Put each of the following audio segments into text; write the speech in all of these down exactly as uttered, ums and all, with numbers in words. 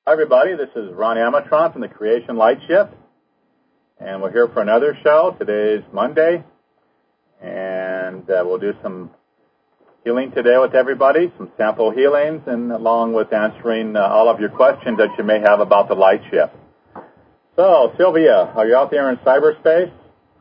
Hi, everybody. This is Ron Amatron from the Creation Light Shift, and we're here for another show. Today is Monday, and uh, we'll do some healing today with everybody, some sample healings, and along with answering uh, all of your questions that you may have about the light shift. So, Sylvia, are you out there in cyberspace?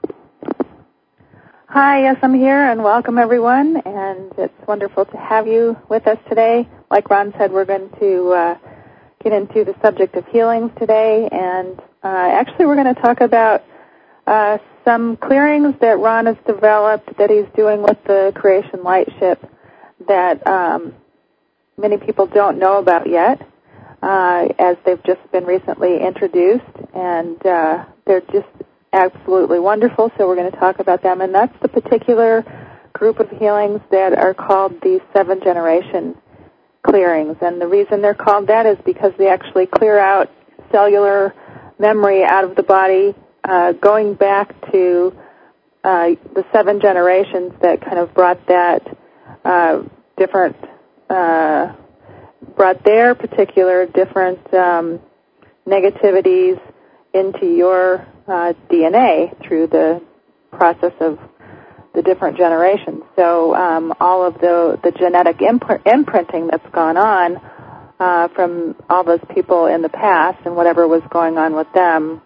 Hi, yes, I'm here, and welcome, everyone, and it's wonderful to have you with us today. Like Ron said, we're going to uh, get into the subject of healings today, and uh, actually we're going to talk about uh, some clearings that Ron has developed that he's doing with the Creation Light Ship that um, many people don't know about yet, uh, as they've just been recently introduced, and uh, they're just absolutely wonderful, so we're going to talk about them, and that's the particular group of healings that are called the seven generation clearings, and the reason they're called that is because they actually clear out cellular memory out of the body, uh, going back to uh, the seven generations that kind of brought that uh, different, uh, brought their particular different um, negativities into your uh, D N A through the process of the different generations. So um, all of the, the genetic imp- imprinting that's gone on uh, from all those people in the past and whatever was going on with them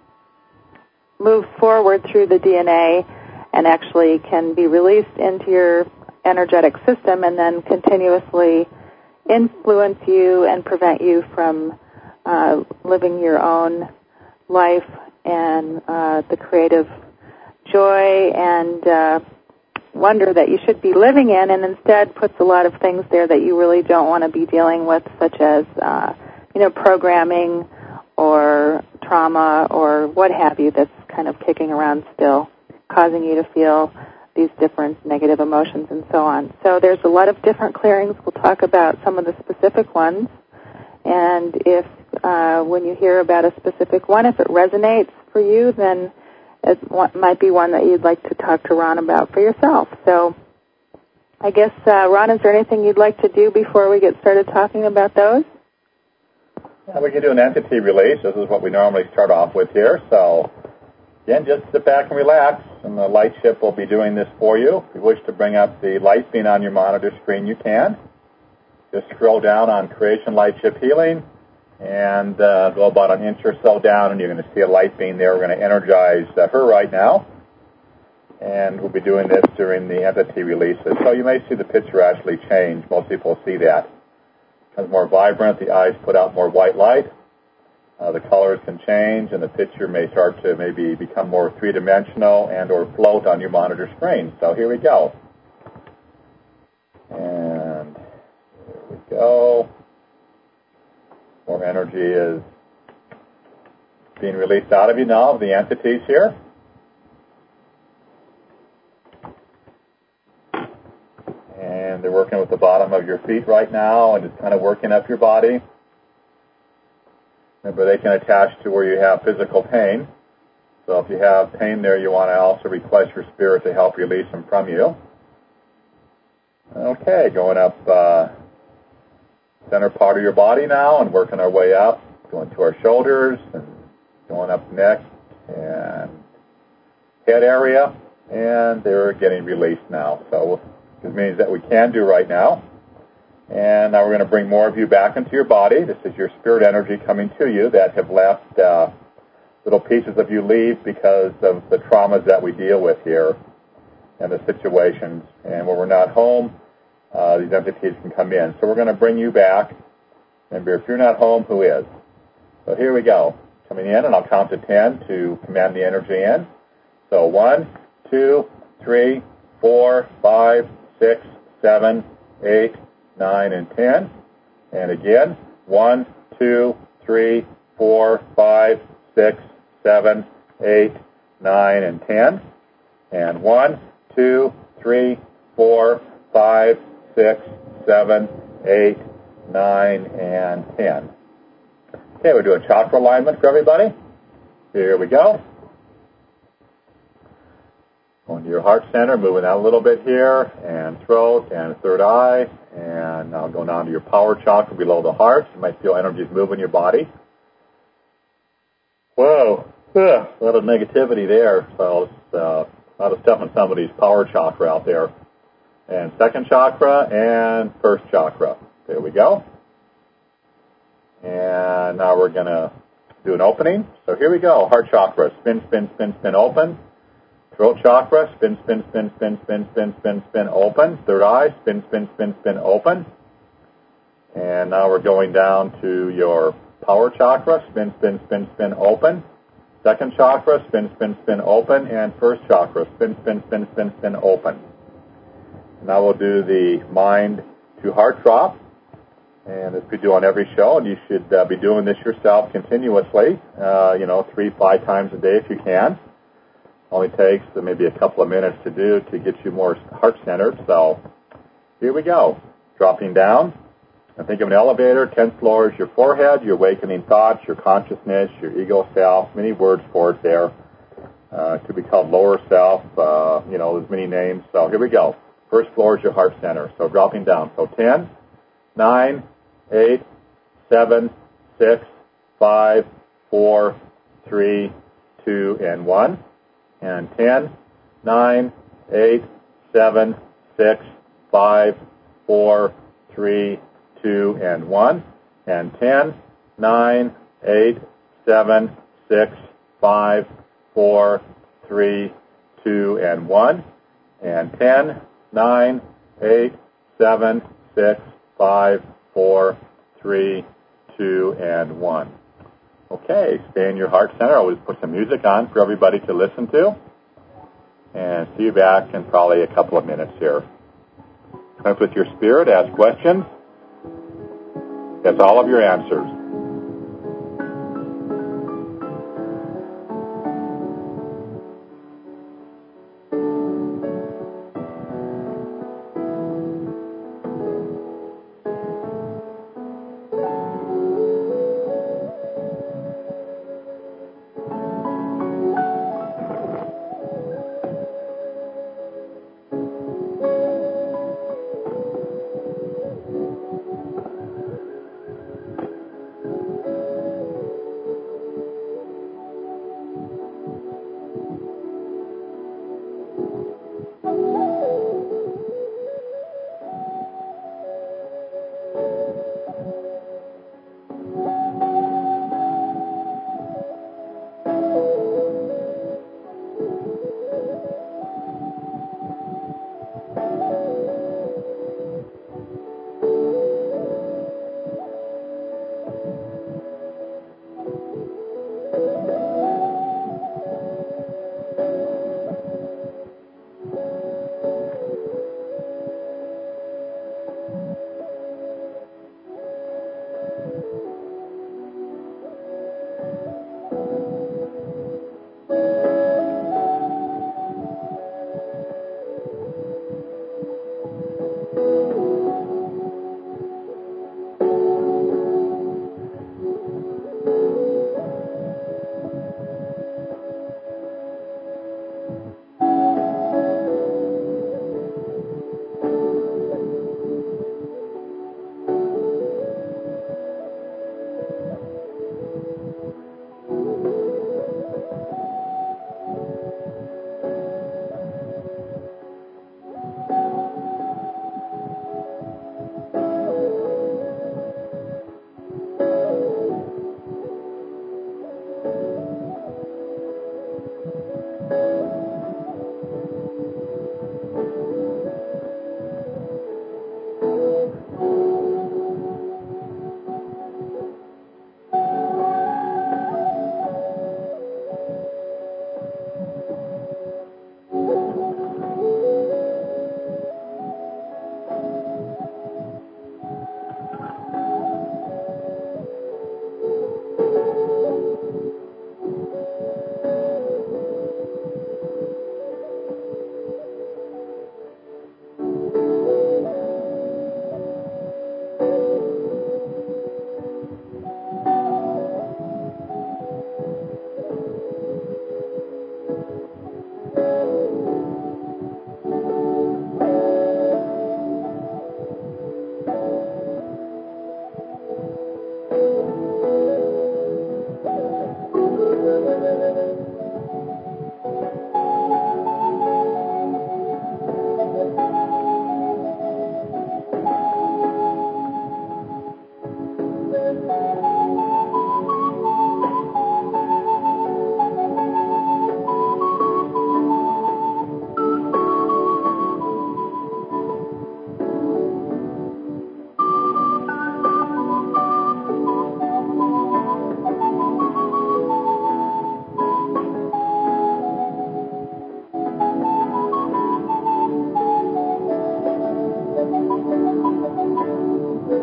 moves forward through the D N A and actually can be released into your energetic system and then continuously influence you and prevent you from uh, living your own life and uh, the creative joy and uh, wonder that you should be living in, and instead puts a lot of things there that you really don't want to be dealing with, such as, uh, you know, programming or trauma or what have you that's kind of kicking around still, causing you to feel these different negative emotions and so on. So there's a lot of different clearings. We'll talk about some of the specific ones, and if uh, when you hear about a specific one, if it resonates for you, then it might be one that you'd like to talk to Ron about for yourself. So I guess, uh, Ron, is there anything you'd like to do before we get started talking about those? Yeah, we can do an entity release. This is what we normally start off with here. So, again, just sit back and relax, and the light ship will be doing this for you. If you wish to bring up the light beam on your monitor screen, you can. Just scroll down on Creation Light Ship Healing, and uh, go about an inch or so down, and you're going to see a light beam there. We're going to energize uh, her right now, and we'll be doing this during the entity releases. So you may see the picture actually change. Most people see that. It becomes more vibrant. The eyes put out more white light. Uh, the colors can change, and the picture may start to maybe become more three-dimensional and or float on your monitor screen. So here we go. And here we go. More energy is being released out of you now, of the entities here. And they're working with the bottom of your feet right now, and it's kind of working up your body. Remember, they can attach to where you have physical pain. So if you have pain there, you want to also request your spirit to help release them from you. Okay, going up uh, center part of your body now and working our way up, going to our shoulders and going up neck and head area, and they're getting released now. So this means that we can do right now. And now we're going to bring more of you back into your body. This is your spirit energy coming to you that have left uh, little pieces of you leave because of the traumas that we deal with here and the situations. And when we're not home, Uh, these entities can come in. So we're going to bring you back. Remember, if you're not home, who is? So here we go. Coming in, and I'll count to ten to command the energy in. So one, two, three, four, five, six, seven, eight, nine, and ten. And again, one, two, three, four, five, six, seven, eight, nine, and ten. And one, two, three, four, five, six, seven, eight, nine, and ten. Okay, we'll do a chakra alignment for everybody. Here we go. Going to your heart center, moving out a little bit here, and throat, and third eye, and now going down to your power chakra below the heart. You might feel energies move in your body. Whoa, ugh, a lot of negativity there. So uh, a lot of stuff in somebody's power chakra out there. And second chakra and first chakra. There we go. And now we're going to do an opening. So here we go. Heart chakra. Spin, spin, spin, spin, open. Throat chakra. Spin, spin, spin, spin, spin, spin, spin, spin, open. Third eye. Spin, spin, spin, spin, open. And now we're going down to your power chakra. Spin, spin, spin, spin, open. Second chakra. Spin, spin, spin, open. And first chakra. Spin, spin, spin, spin, spin, open. Now we'll do the mind to heart drop. And as we do on every show, and you should uh, be doing this yourself continuously, uh, you know, three, five times a day if you can. Only takes uh, maybe a couple of minutes to do to get you more heart-centered. So here we go. Dropping down. And think of an elevator. Ten floors, your forehead, your awakening thoughts, your consciousness, your ego self. Many words for it there. Uh, it could be called lower self. Uh, you know, there's many names. So here we go. First floor is your heart center. So dropping down. So ten, nine, eight, seven, six, five, four, three, two, and one. And ten, nine, eight, seven, six, five, four, three, two, and one. And ten, nine, eight, seven, six, five, four, three, two, and one. And ten, nine, eight, seven, six, five, four, three, two, and one. Okay, stay in your heart center. I'll always put some music on for everybody to listen to. And see you back in probably a couple of minutes here. Connect with your spirit, ask questions. That's all of your answers.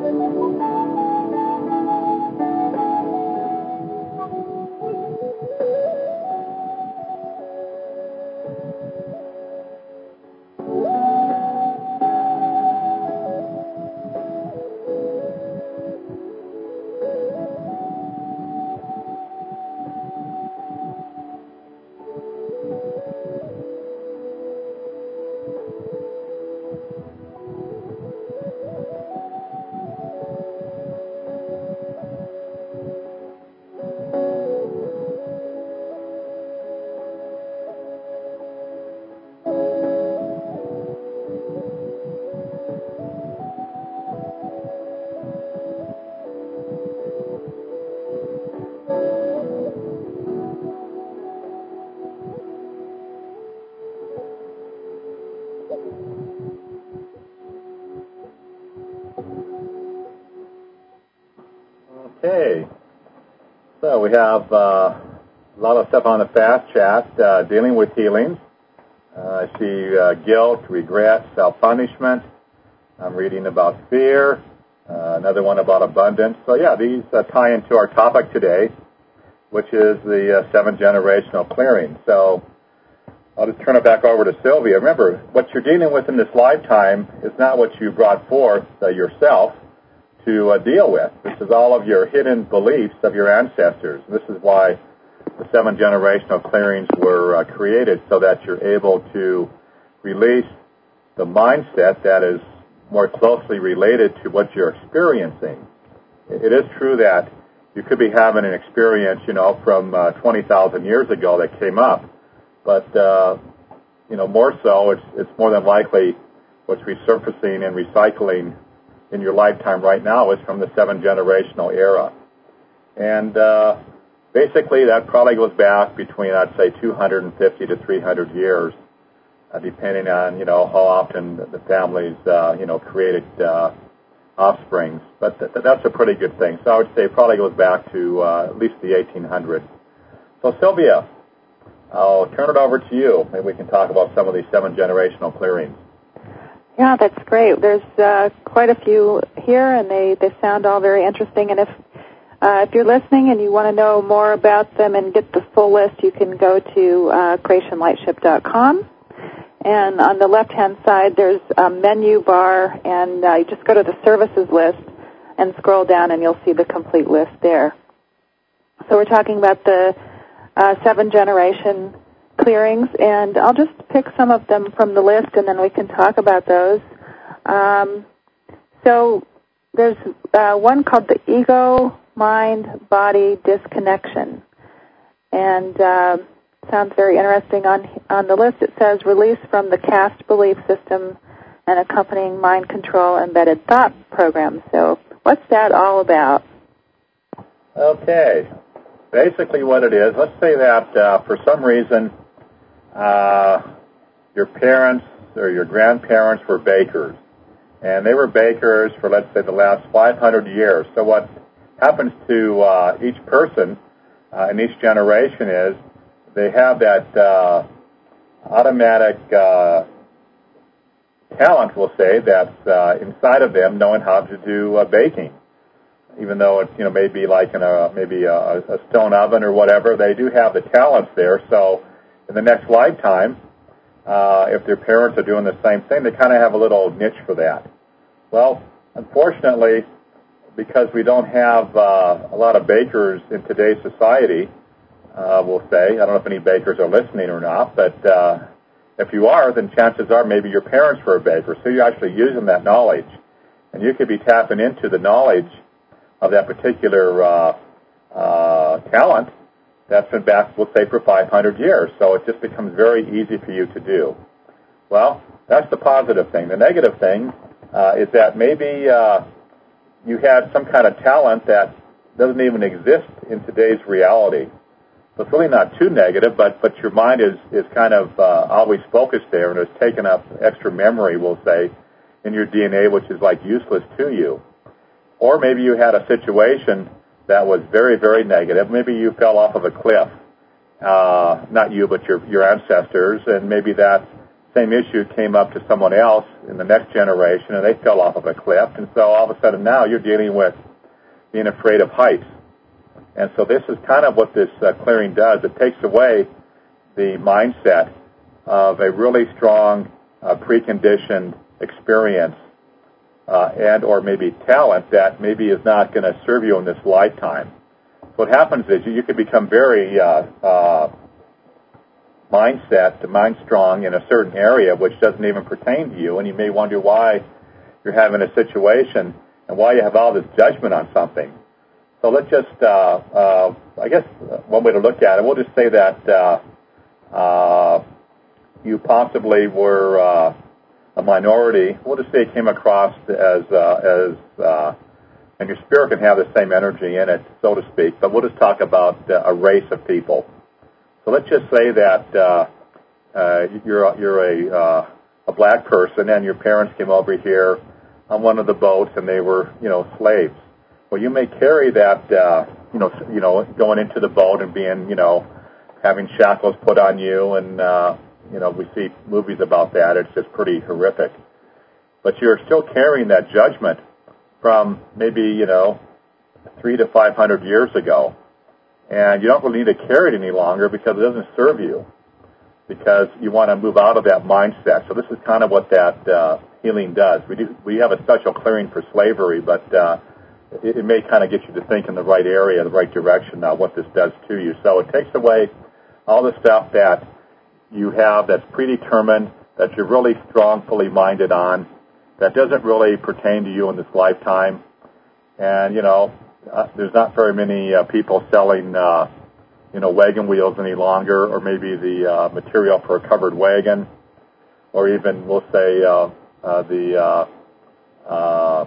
Okay, so we have uh, a lot of stuff on the fast chat uh, dealing with healings. Uh, I see uh, guilt, regret, self-punishment. I'm reading about fear, uh, another one about abundance. So yeah, these uh, tie into our topic today, which is the uh, seven generational clearing. So I'll just turn it back over to Sylvia. Remember, what you're dealing with in this lifetime is not what you brought forth uh, yourself to uh, deal with. This is all of your hidden beliefs of your ancestors. This is why the seven generational clearings were uh, created, so that you're able to release the mindset that is more closely related to what you're experiencing. It is true that you could be having an experience, you know, from uh, twenty thousand years ago that came up, but, uh, you know, more so, it's, it's more than likely what's resurfacing and recycling in your lifetime right now is from the seven generational era. And uh, basically that probably goes back between, I'd say, two hundred fifty to three hundred years, uh, depending on, you know, how often the families, uh, you know, created uh, offsprings. But th- that's a pretty good thing. So I would say it probably goes back to uh, at least the eighteen hundreds. So Sylvia, I'll turn it over to you. Maybe we can talk about some of these seven generational clearings. Yeah, that's great. There's uh, quite a few here, and they, they sound all very interesting. And if uh, if you're listening and you want to know more about them and get the full list, you can go to uh, creation lightship dot com. And on the left-hand side, there's a menu bar, and uh, you just go to the services list and scroll down, and you'll see the complete list there. So we're talking about the uh, seven-generation clearings, and I'll just pick some of them from the list, and then we can talk about those. Um, so there's uh, one called the ego, mind, body disconnection, and uh, sounds very interesting. On on the list it says release from the caste belief system and accompanying mind control embedded thought program. So what's that all about? Okay. Basically what it is, let's say that uh, for some reason uh, your parents or your grandparents were bakers, and they were bakers for, let's say, the last five hundred years. So what happens to uh, each person uh, in each generation is they have that uh, automatic uh, talent, we'll say, that's uh, inside of them, knowing how to do uh, baking. Even though it's, you know, maybe like in a maybe a, a stone oven or whatever, they do have the talents there. So in the next lifetime, uh, if their parents are doing the same thing, they kind of have a little niche for that. Well, unfortunately, because we don't have uh, a lot of bakers in today's society, uh, we'll say, I don't know if any bakers are listening or not, but uh, if you are, then chances are maybe your parents were a baker, so you're actually using that knowledge. And you could be tapping into the knowledge of that particular uh, uh, talent that's been back, we'll say, for five hundred years. So it just becomes very easy for you to do. Well, that's the positive thing. The negative thing uh, is that maybe uh, you had some kind of talent that doesn't even exist in today's reality. So it's really not too negative, but, but your mind is, is kind of uh, always focused there and has taken up extra memory, we'll say, in your D N A, which is like useless to you. Or maybe you had a situation that was very, very negative. Maybe you fell off of a cliff. Uh, not you, but your, your ancestors. And maybe that same issue came up to someone else in the next generation, and they fell off of a cliff. And so all of a sudden now you're dealing with being afraid of heights. And so this is kind of what this uh, clearing does. It takes away the mindset of a really strong uh, preconditioned experience uh, and or maybe talent that maybe is not going to serve you in this lifetime. What happens is you, you can become very uh, uh, mindset, mind strong in a certain area which doesn't even pertain to you, and you may wonder why you're having a situation and why you have all this judgment on something. So let's just, uh, uh, I guess one way to look at it, we'll just say that uh, uh, you possibly were uh, a minority. We'll just say it came across as, uh, as uh, and your spirit can have the same energy in it, so to speak, but we'll just talk about uh, a race of people. So let's just say that uh, uh, you're, a, you're a, uh, a black person and your parents came over here on one of the boats and they were, you know, slaves. Well, you may carry that, uh, you know, you know, going into the boat and being, you know, having shackles put on you, and uh, you know, we see movies about that. It's just pretty horrific. But you're still carrying that judgment from maybe, you know, three to five hundred years ago, and you don't really need to carry it any longer because it doesn't serve you, because you want to move out of that mindset. So this is kind of what that uh, healing does. We do we have a special clearing for slavery, but uh, it, it may kind of get you to think in the right area, the right direction now, what this does to you. So it takes away all the stuff that you have that's predetermined, that you're really strong, fully minded on, that doesn't really pertain to you in this lifetime. And, you know, uh, there's not very many uh, people selling, uh, you know, wagon wheels any longer, or maybe the uh, material for a covered wagon, or even, we'll say, uh, uh, the, uh, uh,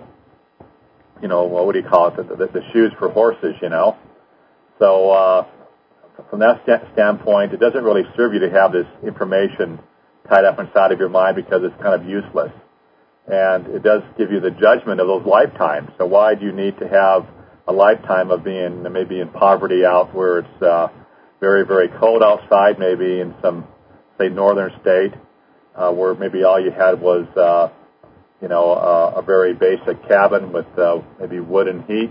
you know, what do you call it, the, the, the shoes for horses, you know. So uh, from that st- standpoint, it doesn't really serve you to have this information tied up inside of your mind because it's kind of useless. And it does give you the judgment of those lifetimes. So why do you need to have a lifetime of being maybe in poverty out where it's uh, very, very cold outside, maybe in some, say, northern state, uh, where maybe all you had was, uh, you know, uh, a very basic cabin with uh, maybe wood and heat,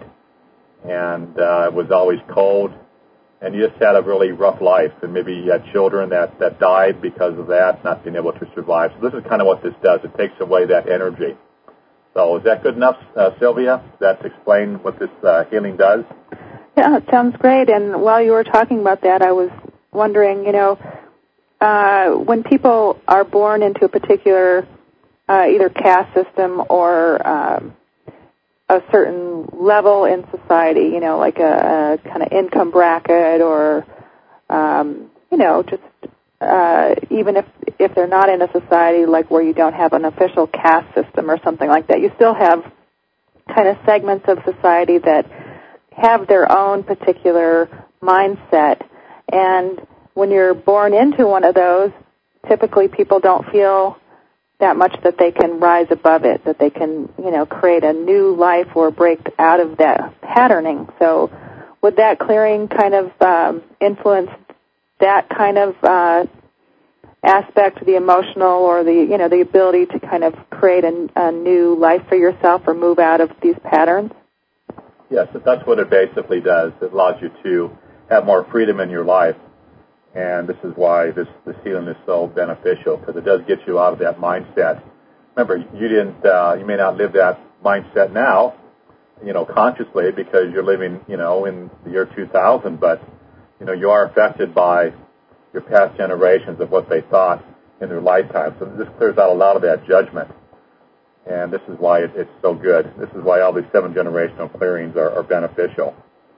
and uh, it was always cold, and you just had a really rough life, and maybe you had children that, that died because of that, not being able to survive. So this is kind of what this does. It takes away that energy. So is that good enough, uh, Sylvia? Does that explain what this uh, healing does? Yeah, it sounds great. And while you were talking about that, I was wondering, you know, uh, when people are born into a particular uh, either caste system or um, a certain level in society, you know, like a, a kind of income bracket, or, um, you know, just uh, even if if they're not in a society like where you don't have an official caste system or something like that, you still have kind of segments of society that have their own particular mindset. And when you're born into one of those, typically people don't feel that much that they can rise above it, that they can, you know, create a new life or break out of that patterning. So would that clearing kind of um, influence that kind of uh, aspect, the emotional or the, you know, the ability to kind of create a, a new life for yourself or move out of these patterns? Yes, that's what it basically does. It allows you to have more freedom in your life. And this is why this, this healing is so beneficial, because it does get you out of that mindset. Remember, you didn't, uh, you may not live that mindset now, you know, consciously, because you're living, you know, in the year two thousand, but, you know, you are affected by your past generations of what they thought in their lifetime. So this clears out a lot of that judgment. And this is why it, it's so good. This is why all these seven generational clearings are, are beneficial.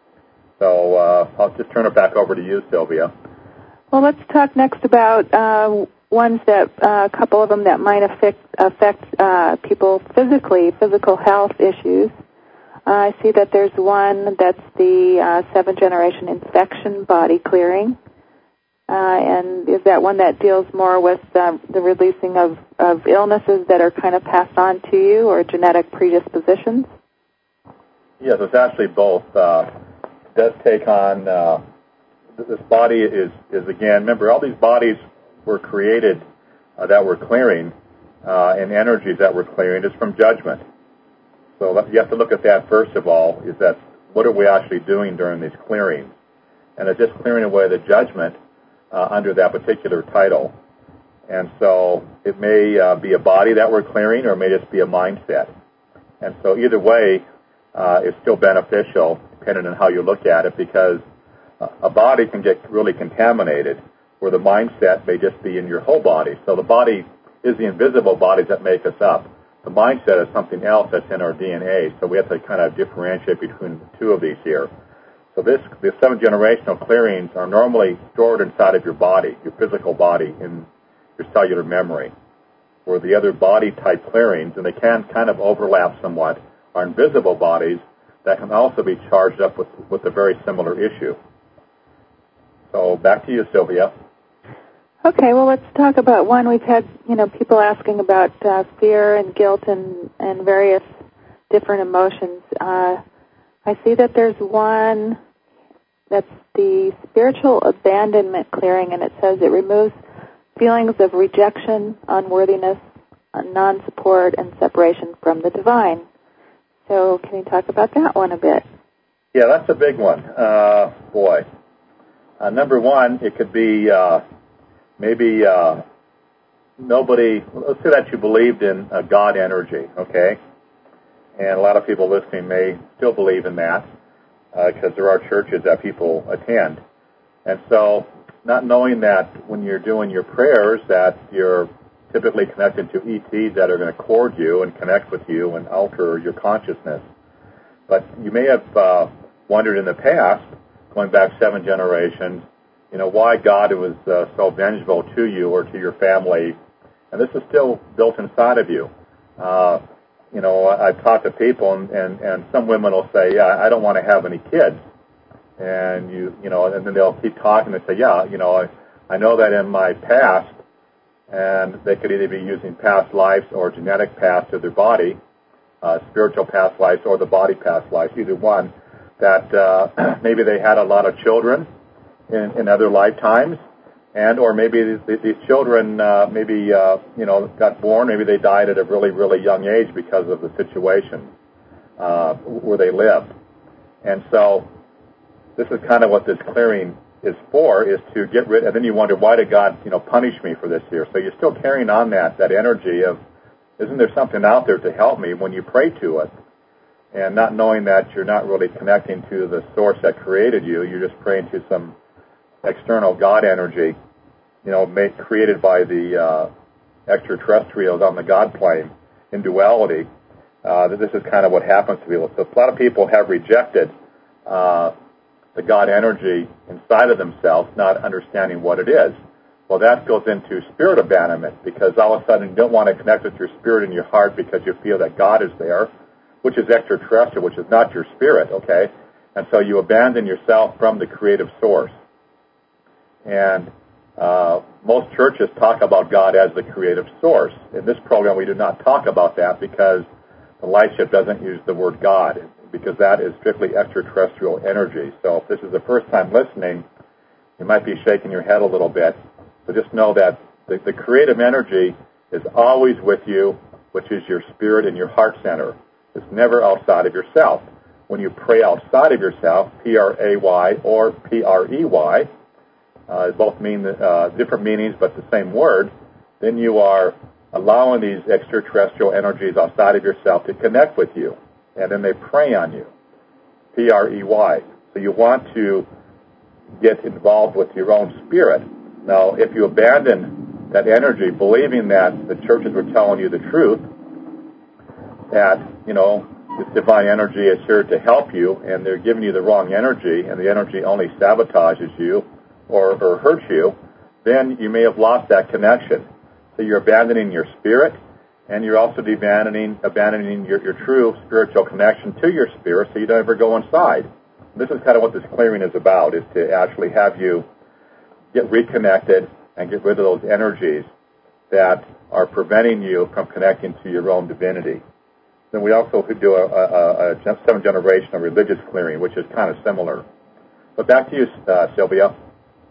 So uh, I'll just turn it back over to you, Sylvia. Well, let's talk next about uh, ones that, uh, a couple of them that might affect, affect uh, people physically, physical health issues. Uh, I see that there's one that's the uh, seven-generation infection body clearing. Uh, and is that one that deals more with uh, the releasing of, of illnesses that are kind of passed on to you, or genetic predispositions? Yes, it's actually both. Uh, it does take on... Uh, This body is, is, again, remember, all these bodies were created uh, that we're clearing uh, and energies that we're clearing is from judgment. So you have to look at that first of all, is that what are we actually doing during these clearings? And it's just clearing away the judgment uh, under that particular title. And so it may uh, be a body that we're clearing, or it may just be a mindset. And so either way, uh, it's still beneficial, depending on how you look at it, because a body can get really contaminated, where the mindset may just be in your whole body. So the body is the invisible bodies that make us up. The mindset is something else that's in our D N A. So we have to kind of differentiate between the two of these here. So this, the seven generational clearings are normally stored inside of your body, your physical body, in your cellular memory, where the other body type clearings, and they can kind of overlap somewhat, are invisible bodies that can also be charged up with, with a very similar issue. So back to you, Sylvia. Okay, well, let's talk about one. We've had, you know, people asking about uh, fear and guilt and, and various different emotions. Uh, I see that there's one that's the spiritual abandonment clearing, and it says it removes feelings of rejection, unworthiness, non-support, and separation from the divine. So can you talk about that one a bit? Yeah, that's a big one. Uh, boy. Uh, number one, it could be uh, maybe uh, nobody, let's say that you believed in uh, God energy, okay? And a lot of people listening may still believe in that because uh, there are churches that people attend. And so not knowing that when you're doing your prayers that you're typically connected to E Ts that are going to cord you and connect with you and alter your consciousness. But you may have uh, wondered in the past, going back seven generations, you know, why God was uh, so vengeful to you or to your family. And this is still built inside of you. Uh, you know, I've talked to people, and, and, and some women will say, yeah, I don't want to have any kids. And, you you know, and then they'll keep talking and say, yeah, you know, I, I know that in my past, and they could either be using past lives or genetic past of their body, uh, spiritual past lives or the body past lives, either one, that uh, maybe they had a lot of children in, in other lifetimes, and or maybe these, these children uh, maybe uh, you know got born, maybe they died at a really really young age because of the situation uh, where they lived, and so this is kind of what this clearing is for, is to get rid. And then you wonder, why did God you know punish me for this here? So you're still carrying on that that energy of, isn't there something out there to help me when you pray to it? And not knowing that you're not really connecting to the source that created you, you're just praying to some external God energy, you know, made, created by the uh, extraterrestrials on the God plane in duality. Uh, this is kind of what happens to people. So a lot of people have rejected uh, the God energy inside of themselves, not understanding what it is. Well, that goes into spirit abandonment, because all of a sudden you don't want to connect with your spirit in your heart because you feel that God is there, which is extraterrestrial, which is not your spirit, okay? And so you abandon yourself from the creative source. And uh, most churches talk about God as the creative source. In this program, we do not talk about that because the Lightship doesn't use the word God, because that is strictly extraterrestrial energy. So if this is the first time listening, you might be shaking your head a little bit. So just know that the, the creative energy is always with you, which is your spirit and your heart center. It's never outside of yourself. When you pray outside of yourself, P R A Y or P R E Y, uh, both mean uh, different meanings but the same word, then you are allowing these extraterrestrial energies outside of yourself to connect with you, and then they prey on you, P R E Y. So you want to get involved with your own spirit. Now, if you abandon that energy, believing that the churches were telling you the truth, that, you know, this divine energy is here to help you, and they're giving you the wrong energy, and the energy only sabotages you or, or hurts you, then you may have lost that connection. So you're abandoning your spirit, and you're also abandoning, abandoning your, your true spiritual connection to your spirit, so you don't ever go inside. This is kind of what this clearing is about, is to actually have you get reconnected and get rid of those energies that are preventing you from connecting to your own divinity. Then we also could do a, a, a seven-generational religious clearing, which is kind of similar. But back to you, uh, Sylvia.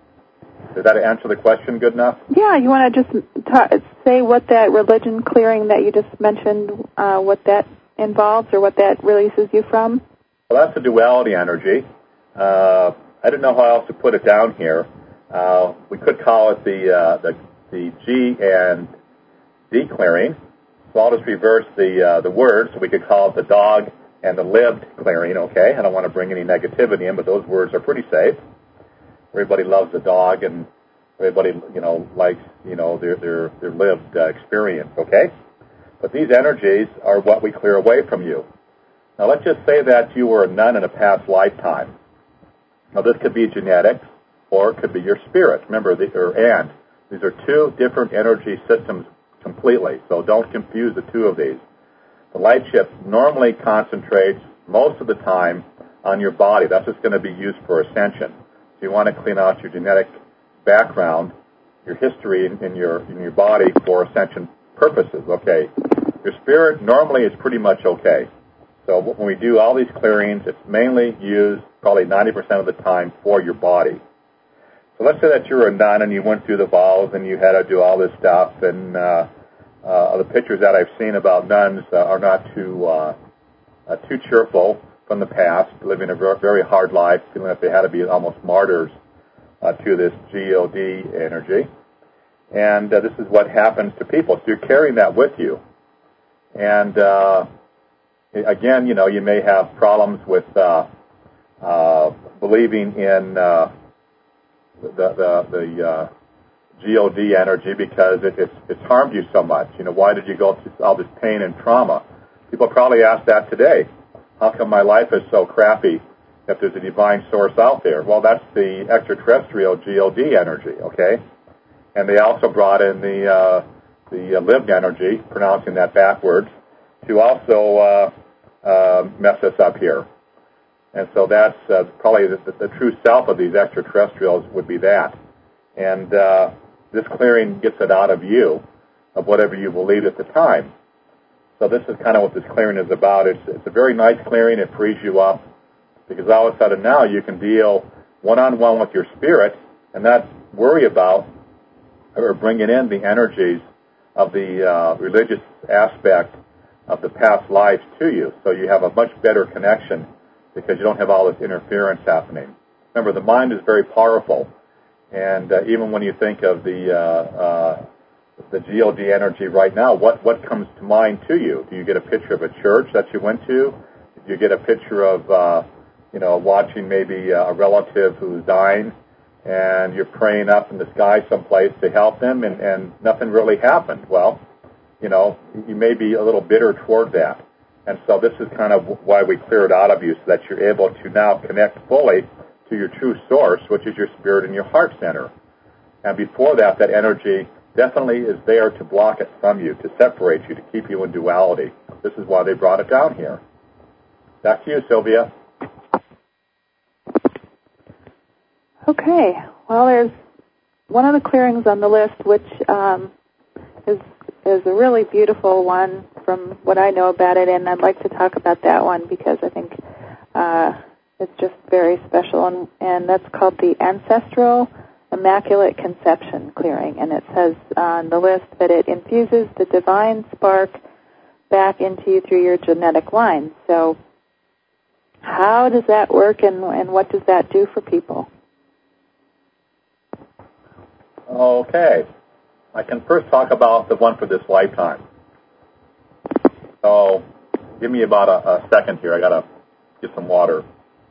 Does that answer the question good enough? Yeah, you want to just ta- say what that religion clearing that you just mentioned, uh, what that involves or what that releases you from? Well, that's a duality energy. Uh, I don't know how else to put it down here. Uh, we could call it the, uh, the the G and D clearing. So I'll just reverse the uh, the words. So we could call it the dog and the lived clearing, okay? I don't want to bring any negativity in, but those words are pretty safe. Everybody loves the dog, and everybody, you know, likes, you know, their their, their lived uh, experience, okay? But these energies are what we clear away from you. Now, let's just say that you were a nun in a past lifetime. Now, this could be genetics, or it could be your spirit. Remember, the, or and these are two different energy systems completely, so don't confuse the two of these. The light shift normally concentrates most of the time on your body. That's what's going to be used for ascension. So you want to clean out your genetic background, your history in, in your in your body for ascension purposes. Okay, your spirit normally is pretty much okay. So when we do all these clearings, it's mainly used probably ninety percent of the time for your body. So let's say that you're a nun and you went through the vows and you had to do all this stuff, and uh, uh, the pictures that I've seen about nuns uh, are not too uh, uh, too cheerful from the past, living a very hard life, feeling that they had to be almost martyrs uh, to this G O D energy. And uh, this is what happens to people. So you're carrying that with you. And uh, again, you know, you may have problems with uh, uh, believing in uh, the the, the uh, G O D energy because it, it's, it's harmed you so much. You know, why did you go through all this pain and trauma? People probably ask that today. How come my life is so crappy if there's a divine source out there? Well, that's the extraterrestrial G O D energy, okay? And they also brought in the uh, the uh, lived energy, pronouncing that backwards, to also uh, uh, mess us up here. And so that's uh, probably the, the, the true self of these extraterrestrials would be that. And uh, this clearing gets it out of you, of whatever you believed at the time. So this is kind of what this clearing is about. It's, it's a very nice clearing. It frees you up because all of a sudden now you can deal one-on-one with your spirit and not worry about or bringing in the energies of the uh, religious aspect of the past lives to you. So you have a much better connection because you don't have all this interference happening. Remember, the mind is very powerful. And uh, even when you think of the uh, uh, the G O D energy right now, what, what comes to mind to you? Do you get a picture of a church that you went to? Do you get a picture of, uh, you know, watching maybe a relative who's dying and you're praying up in the sky someplace to help them and, and nothing really happened? Well, you know, you may be a little bitter toward that. And so this is kind of why we clear it out of you so that you're able to now connect fully to your true source, which is your spirit and your heart center. And before that, that energy definitely is there to block it from you, to separate you, to keep you in duality. This is why they brought it down here. Back to you, Sylvia. Okay. Well, there's one of the clearings on the list, which um, is is a really beautiful one from what I know about it, and I'd like to talk about that one because I think uh, it's just very special, and, and that's called the Ancestral Immaculate Conception clearing, and it says on the list that it infuses the divine spark back into you through your genetic line. So how does that work, and, and what does that do for people? Okay. I can first talk about the one for this lifetime. So give me about a, a second here. I got to get some water.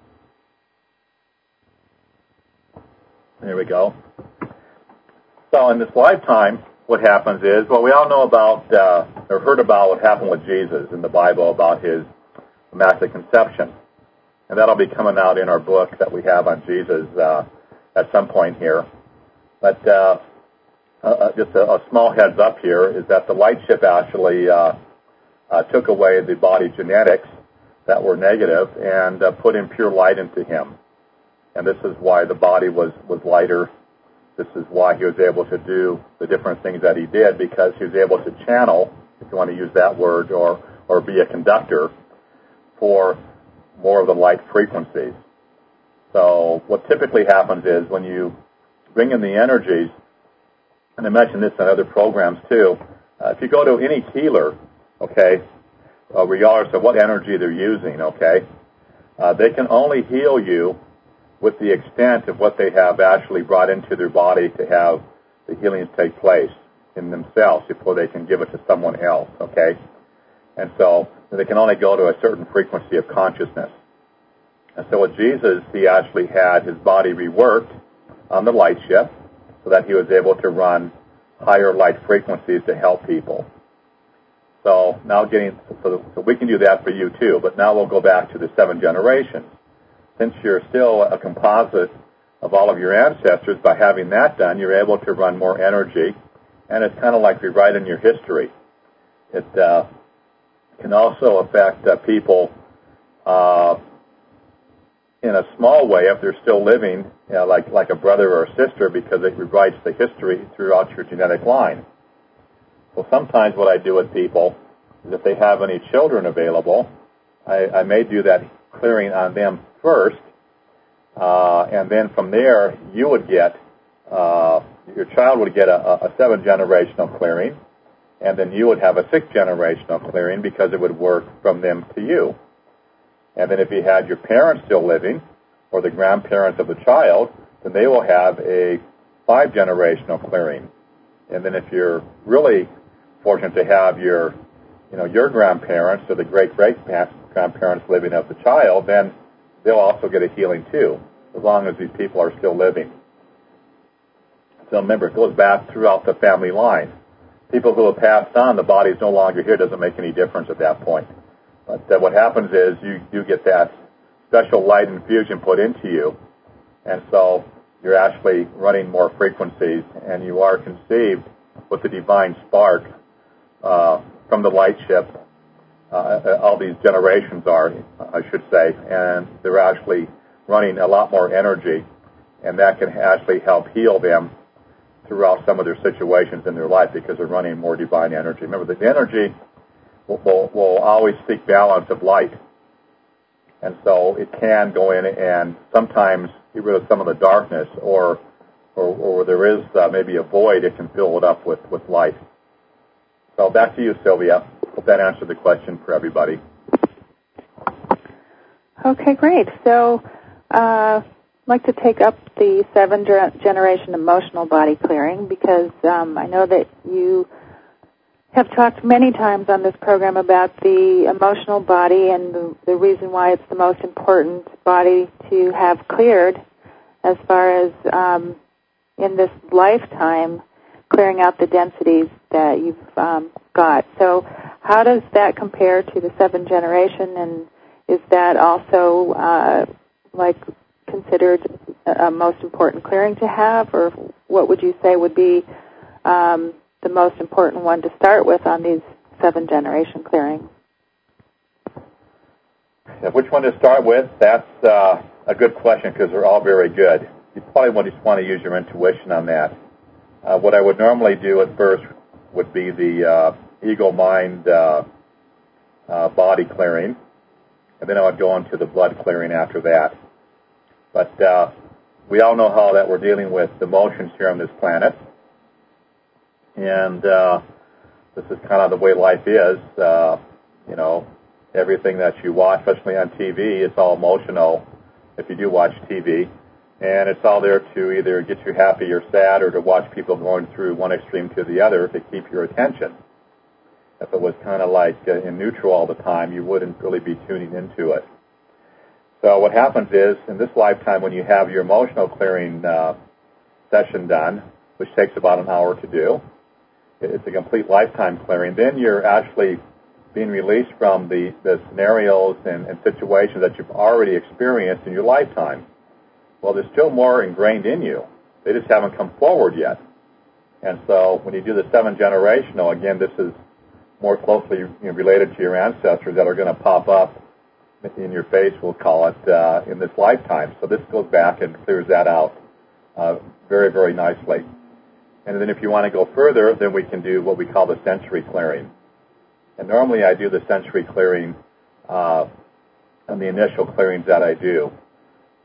There we go. So in this lifetime, what happens is, well, we all know about, uh, or heard about what happened with Jesus in the Bible about his Immaculate Conception. And that'll be coming out in our book that we have on Jesus uh, at some point here. But uh, uh, just a, a small heads up here is that the light ship actually uh, uh, took away the body genetics that were negative and uh, put in pure light into him. And this is why the body was, was lighter. This is why he was able to do the different things that he did, because he was able to channel, if you want to use that word, or, or be a conductor for more of the light frequencies. So what typically happens is when you bring in the energies, and I mentioned this in other programs too, uh, if you go to any healer, okay, uh, regardless of what energy they're using, okay, uh, they can only heal you with the extent of what they have actually brought into their body to have the healings take place in themselves before they can give it to someone else, okay? And so they can only go to a certain frequency of consciousness. And so with Jesus, he actually had his body reworked on the light ship so that he was able to run higher light frequencies to help people. So now getting, so, so we can do that for you too, but now we'll go back to the seven generations. Since you're still a composite of all of your ancestors, by having that done, you're able to run more energy, and it's kind of like rewriting your history. It uh, can also affect uh, people uh, in a small way if they're still living, you know, like, like a brother or a sister, because it rewrites the history throughout your genetic line. So sometimes what I do with people is if they have any children available, I, I may do that clearing on them first, uh, and then from there you would get, uh, your child would get a, a seven generational clearing, and then you would have a six generational clearing because it would work from them to you. And then if you had your parents still living, or the grandparents of the child, then they will have a five generational clearing. And then if you're really fortunate to have your, you know, your grandparents or the great-great-grandparents living of the child, then they'll also get a healing too, as long as these people are still living. So remember, it goes back throughout the family line. People who have passed on, the body is no longer here, doesn't make any difference at that point. But uh, what happens is you do get that special light infusion put into you, and so you're actually running more frequencies, and you are conceived with the divine spark uh, from the light ship. Uh, all these generations are, I should say, and they're actually running a lot more energy, and that can actually help heal them throughout some of their situations in their life because they're running more divine energy. Remember, the energy will, will, will always seek balance of light, and so it can go in and sometimes get rid of some of the darkness, or or, or where there is uh, maybe a void, it can fill it up with, with light. So back to you, Sylvia. Hope that answered the question for everybody. Okay, great. So uh, I'd like to take up the seven generation emotional body clearing because um, I know that you have talked many times on this program about the emotional body and the, the reason why it's the most important body to have cleared as far as um, in this lifetime clearing out the densities that you've um, got. So how does that compare to the seven generation, and is that also uh, like considered a most important clearing to have, or what would you say would be um, the most important one to start with on these seven generation clearings? Yeah, which one to start with? That's uh, a good question because they're all very good. You probably just want to use your intuition on that. Uh, what I would normally do at first would be the uh, ego-mind uh, uh, body clearing, and then I would go into the blood clearing after that. But uh, we all know how that we're dealing with emotions here on this planet, and uh, this is kind of the way life is. Uh, you know, everything that you watch, especially on T V, it's all emotional if you do watch T V. And it's all there to either get you happy or sad, or to watch people going through one extreme to the other to keep your attention. If it was kind of like uh, in neutral all the time, you wouldn't really be tuning into it. So what happens is, in this lifetime, when you have your emotional clearing uh, session done, which takes about an hour to do, it's a complete lifetime clearing, then you're actually being released from the, the scenarios and, and situations that you've already experienced in your lifetime. Well, there's still more ingrained in you. They just haven't come forward yet. And so when you do the seven generational, again, this is more closely you know, related to your ancestors that are going to pop up in your face, we'll call it, uh, in this lifetime. So this goes back and clears that out uh, very, very nicely. And then if you want to go further, then we can do what we call the sensory clearing. And normally I do the sensory clearing uh, on the initial clearings that I do.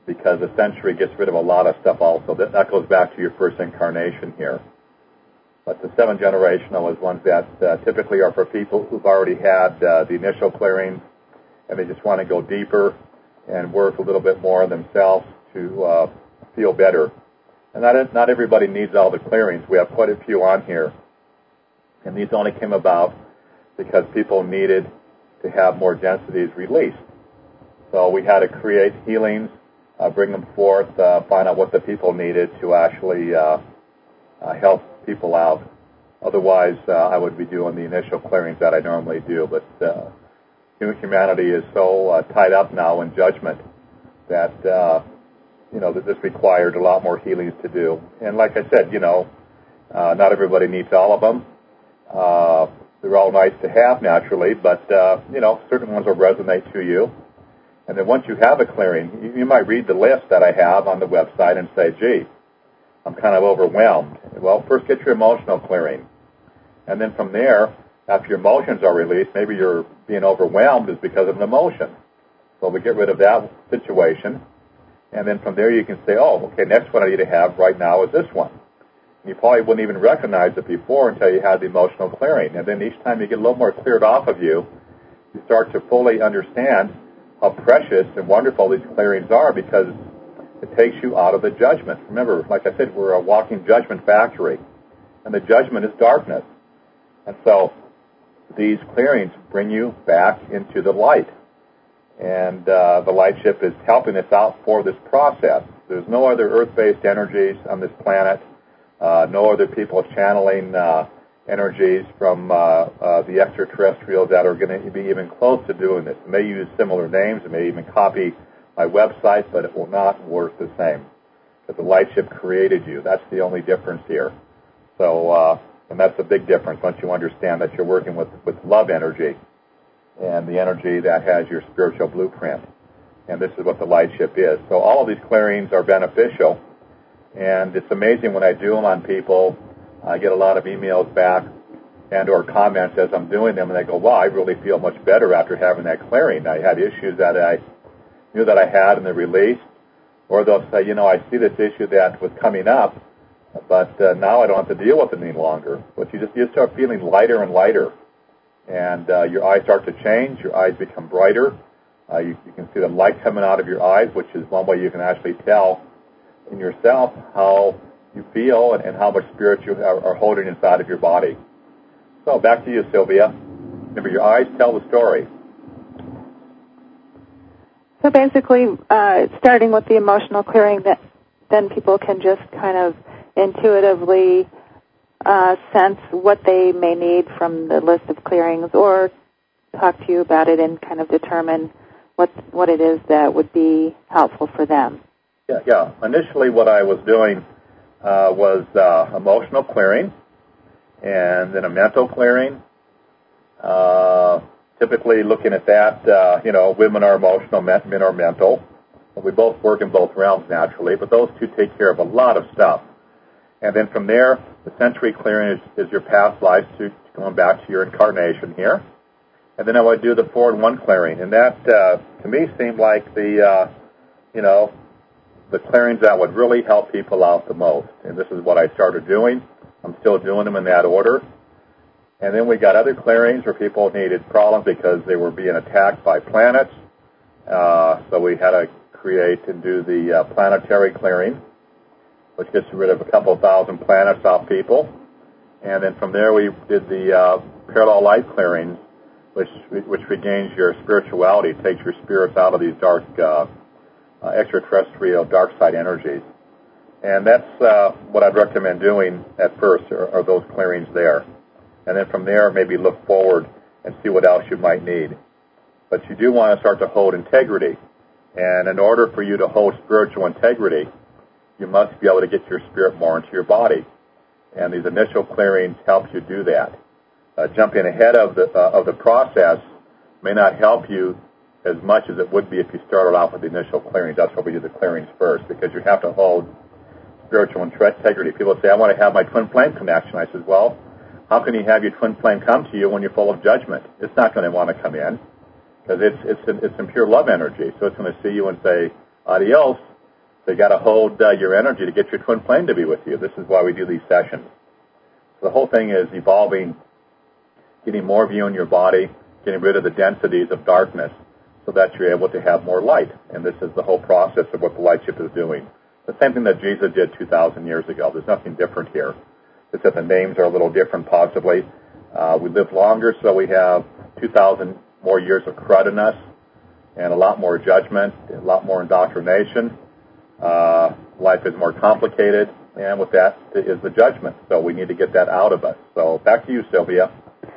because the century gets rid of a lot of stuff also. That, that goes back to your first incarnation here. But the seven generational is ones that uh, typically are for people who've already had uh, the initial clearing, and they just want to go deeper and work a little bit more on themselves to uh, feel better. And not, not everybody needs all the clearings. We have quite a few on here. And these only came about because people needed to have more densities released. So we had to create healings, uh, bring them forth, uh, find out what the people needed to actually uh, uh, help people out. Otherwise, uh, I would be doing the initial clearings that I normally do. But uh, humanity is so uh, tied up now in judgment that, uh, you know, that this required a lot more healings to do. And like I said, you know, uh, not everybody needs all of them. Uh, they're all nice to have naturally, but, uh, you know, certain ones will resonate to you. And then once you have a clearing, you, you might read the list that I have on the website and say, gee, I'm kind of overwhelmed. Well, first get your emotional clearing. And then from there, after your emotions are released, maybe you're being overwhelmed is because of an emotion. So we get rid of that situation. And then from there you can say, oh, okay, next one I need to have right now is this one. And you probably wouldn't even recognize it before until you had the emotional clearing. And then each time you get a little more cleared off of you, you start to fully understand how precious and wonderful these clearings are, because it takes you out of the judgment. Remember, like I said, we're a walking judgment factory, and the judgment is darkness. And so these clearings bring you back into the light. And uh, the light ship is helping us out for this process. There's no other earth-based energies on this planet, uh, no other people channeling uh, energies from uh, uh, the extraterrestrials that are going to be even close to doing this. It may use similar names, it may even copy my website, but it will not work the same. Because the light ship created you. That's the only difference here. So, uh, and that's a big difference once you understand that you're working with, with love energy and the energy that has your spiritual blueprint. And this is what the light ship is. So all of these clearings are beneficial. And it's amazing when I do them on people, I get a lot of emails back and or comments as I'm doing them, and they go, wow, I really feel much better after having that clearing. I had issues that I knew that I had and they released. Or they'll say, you know, I see this issue that was coming up, but uh, now I don't have to deal with it any longer. But you just you start feeling lighter and lighter. And uh, your eyes start to change. Your eyes become brighter. Uh, you, you can see the light coming out of your eyes, which is one way you can actually tell in yourself how you feel and, and how much spirit you are, are holding inside of your body. So back to you, Sylvia. Remember, your eyes tell the story. So basically, uh, starting with the emotional clearing, that then people can just kind of intuitively uh, sense what they may need from the list of clearings, or talk to you about it and kind of determine what what it is that would be helpful for them. Yeah, yeah. Initially, what I was doing uh, was uh, emotional clearing, and then a mental clearing. Uh, typically, looking at that, uh, you know, women are emotional, men are mental. We both work in both realms naturally, but those two take care of a lot of stuff. And then from there, the century clearing is, is your past lives to going back to your incarnation here. And then I would do the four in one clearing, and that uh, to me seemed like the, uh, you know, the clearings that would really help people out the most. And this is what I started doing. I'm still doing them in that order. And then we got other clearings where people needed problems because they were being attacked by planets. Uh, so we had to create and do the uh, planetary clearing, which gets rid of a couple thousand planets off people. And then from there we did the uh, parallel light clearings, which which regains your spirituality, takes your spirits out of these dark, uh, uh, extraterrestrial dark side energies. And that's uh, what I'd recommend doing at first, are, are those clearings there. And then from there, maybe look forward and see what else you might need. But you do want to start to hold integrity. And in order for you to hold spiritual integrity, you must be able to get your spirit more into your body. And these initial clearings help you do that. Uh, jumping ahead of the uh, of the process may not help you as much as it would be if you started off with the initial clearings. That's why we do the clearings first, because you have to hold spiritual integrity. People say, I want to have my twin flame connection. I said, well, how can you have your twin flame come to you when you're full of judgment? It's not going to want to come in, because it's it's in, it's in pure love energy. So it's going to see you and say, adios, So you got to hold uh, your energy to get your twin flame to be with you. This is why we do these sessions. So the whole thing is evolving, getting more of you in your body, getting rid of the densities of darkness so that you're able to have more light. And this is the whole process of what the light ship is doing. The same thing that Jesus did two thousand years ago. There's nothing different here. It's that the names are a little different possibly. Uh, we live longer, so we have two thousand more years of crud in us and a lot more judgment, a lot more indoctrination. Uh, life is more complicated, and with that is the judgment. So we need to get that out of us. So back to you, Sylvia.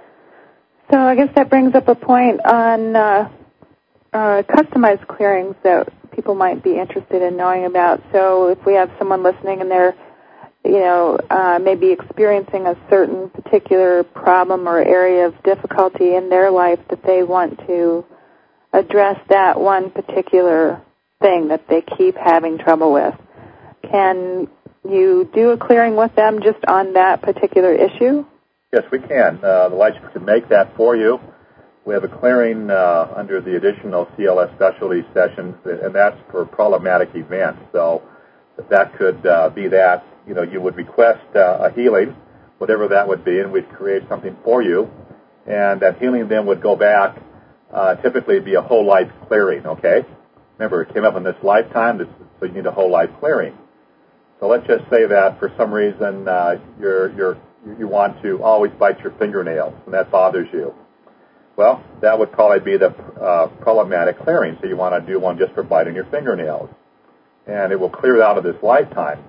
So I guess that brings up a point on uh, uh, customized clearings that people might be interested in knowing about. So if we have someone listening and they're, you know, uh, maybe experiencing a certain particular problem or area of difficulty in their life that they want to address that one particular thing that they keep having trouble with, can you do a clearing with them just on that particular issue? Yes, we can. Uh, the light ship can make that for you. We have a clearing uh, under the additional C L S specialty sessions, and that's for problematic events. So that could uh, be that, you know, you would request uh, a healing, whatever that would be, and we'd create something for you. And that healing then would go back, uh, typically be a whole life clearing, okay? Remember, it came up in this lifetime, this, so you need a whole life clearing. So let's just say that for some reason uh, you're, you're, you want to always bite your fingernails, and that bothers you. Well, that would probably be the uh, problematic clearing, so you want to do one just for biting your fingernails. And it will clear it out of this lifetime.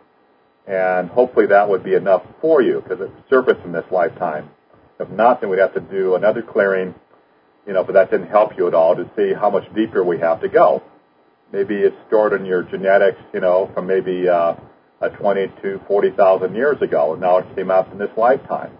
And hopefully that would be enough for you, because it's surfaced in this lifetime. If not, then we'd have to do another clearing, you know, but that didn't help you at all, to see how much deeper we have to go. Maybe it's stored in your genetics, you know, from maybe uh, uh, twenty to forty thousand years ago, and now it came out in this lifetime.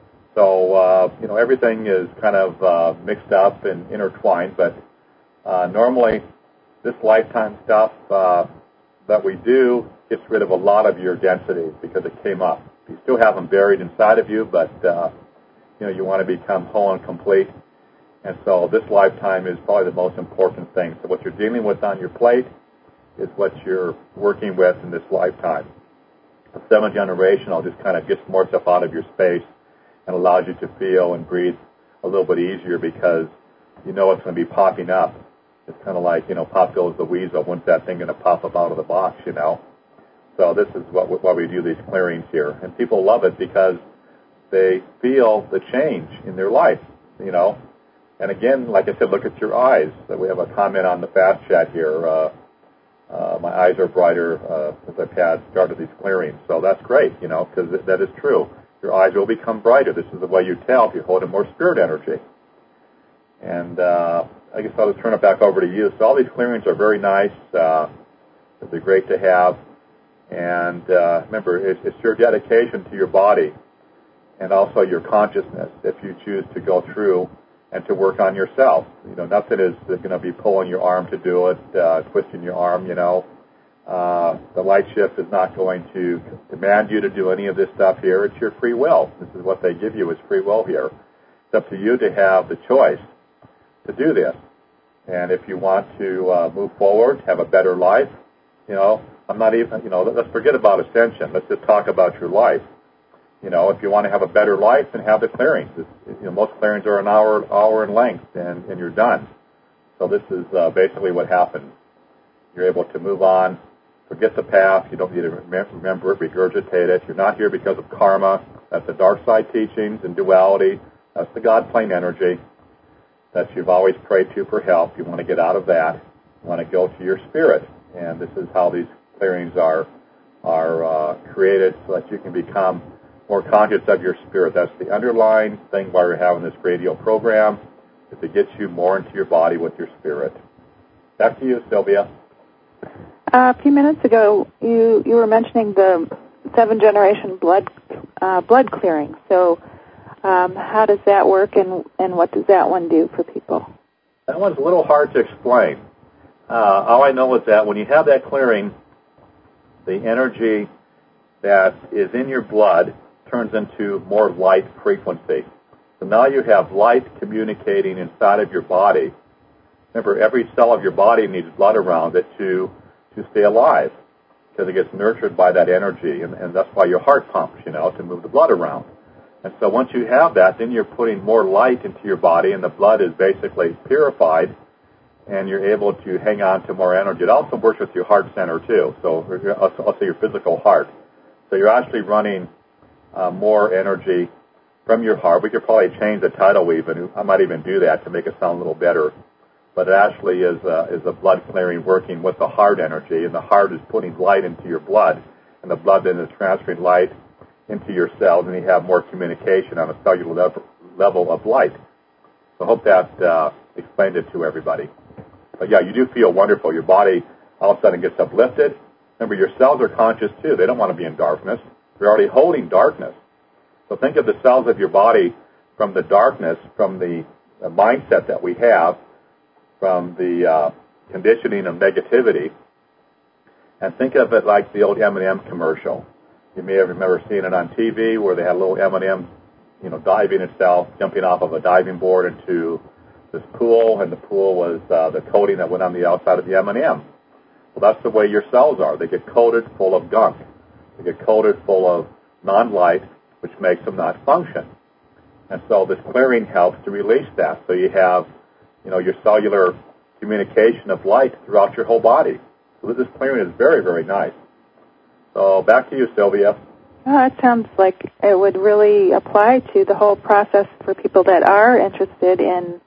So, uh, you know, everything is kind of uh, mixed up and intertwined, but uh, normally this lifetime stuff uh, that we do gets rid of a lot of your densities because it came up. You still have them buried inside of you, but, uh, you know, you want to become whole and complete. And so this lifetime is probably the most important thing. So what you're dealing with on your plate is what you're working with in this lifetime. The seventh generation, I'll just kind of get more stuff out of your space and allows you to feel and breathe a little bit easier because you know it's going to be popping up. It's kind of like, you know, pop goes the weasel. When's that thing going to pop up out of the box, you know? So this is what, why we do these clearings here. And people love it because they feel the change in their life, you know? And again, like I said, look at your eyes. So we have a comment on the fast chat here. Uh, uh, my eyes are brighter uh, as I've had started these clearings. So that's great, you know, because that is true. Your eyes will become brighter. This is the way you tell if you're holding more spirit energy. And uh, I guess I'll just turn it back over to you. So all these clearings are very nice. Uh, they're great to have. And uh, remember, it's, it's your dedication to your body and also your consciousness if you choose to go through and to work on yourself. You know, nothing is going to be pulling your arm to do it, uh, twisting your arm, you know. Uh, the light shift is not going to demand you to do any of this stuff here. It's your free will. This is what they give you is free will here. It's up to you to have the choice to do this. And if you want to uh, move forward, have a better life, you know, I'm not even, you know, let's forget about ascension. Let's just talk about your life. You know, if you want to have a better life, then have the clearings. It's, you know, most clearings are an hour, hour in length, and, and you're done. So this is uh, basically what happens. You're able to move on, forget the past. You don't need to remember it, regurgitate it. You're not here because of karma. That's the dark side teachings and duality. That's the God plane energy that you've always prayed to for help. You want to get out of that. You want to go to your spirit. And this is how these clearings are, are uh, created so that you can become more conscious of your spirit. That's the underlying thing why we're having this radio program, is to get you more into your body with your spirit. Back to you, Sylvia. Uh, a few minutes ago, you, you were mentioning the seven-generation blood uh, blood clearing. So um, how does that work, and, and what does that one do for people? That one's a little hard to explain. Uh, all I know is that when you have that clearing, the energy that is in your blood turns into more light frequency. So now you have light communicating inside of your body. Remember, every cell of your body needs blood around it to, to stay alive. because it gets nurtured by that energy, and, and that's why your heart pumps, you know, to move the blood around. And so once you have that, then you're putting more light into your body, and the blood is basically purified, and you're able to hang on to more energy. It also works with your heart center, too, so also your physical heart. So you're actually running uh, more energy from your heart. We could probably change the title even. I might even do that to make it sound a little better. But it actually is a, is a blood clearing working with the heart energy, and the heart is putting light into your blood, and the blood then is transferring light into your cells, and you have more communication on a cellular level, level of light. So I hope that uh, explained it to everybody. But yeah, you do feel wonderful. Your body all of a sudden gets uplifted. Remember, your cells are conscious too. They don't want to be in darkness. They're already holding darkness. So think of the cells of your body from the darkness, from the, the mindset that we have, from the uh, conditioning of negativity, and think of it like the old M and M commercial. You may have remember seeing it on T V where they had a little M and M, you know, diving itself, jumping off of a diving board into this pool, and the pool was uh, the coating that went on the outside of the M and M. Well, that's the way your cells are. They get coated full of gunk. They get coated full of non-light, which makes them not function. And so this clearing helps to release that. So you have, you know, your cellular communication of light throughout your whole body. So this clearing is very, very nice. So back to you, Sylvia. Oh, that sounds like it would really apply to the whole process for people that are interested in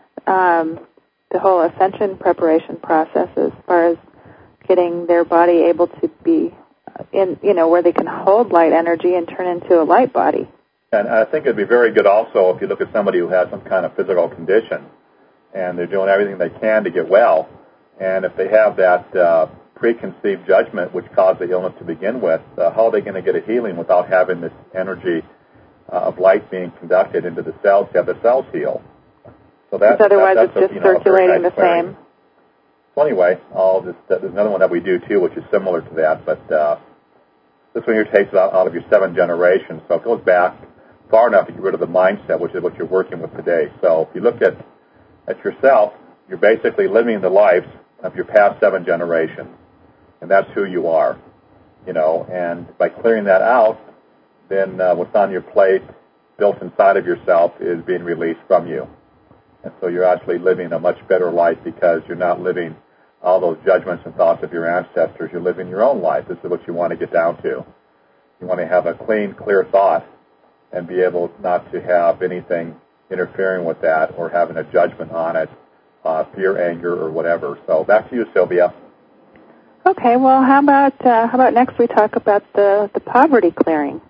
um, the whole ascension preparation process, as far as getting their body able to be in, you know, where they can hold light energy and turn into a light body. And I think it'd be very good also if you look at somebody who has some kind of physical condition and they're doing everything they can to get well, and if they have that uh, preconceived judgment which caused the illness to begin with, uh, how are they going to get a healing without having this energy uh, of light being conducted into the cells to have the cells heal? So that's, otherwise that, that's it's just a, you know, circulating nice the clearing. same. So anyway, all this, there's another one that we do too, which is similar to that, but uh, this one here takes it out, out of your seven generations, so it goes back far enough to get rid of the mindset, which is what you're working with today. So if you look at, at yourself, you're basically living the lives of your past seven generations, and that's who you are, you know, and by clearing that out, then uh, what's on your plate, built inside of yourself, is being released from you. And so you're actually living a much better life because you're not living all those judgments and thoughts of your ancestors. You're living your own life. This is what you want to get down to. You want to have a clean, clear thought and be able not to have anything interfering with that or having a judgment on it, uh, fear, anger, or whatever. So back to you, Sylvia. Okay, well, how about uh, how about next we talk about the, the poverty clearing?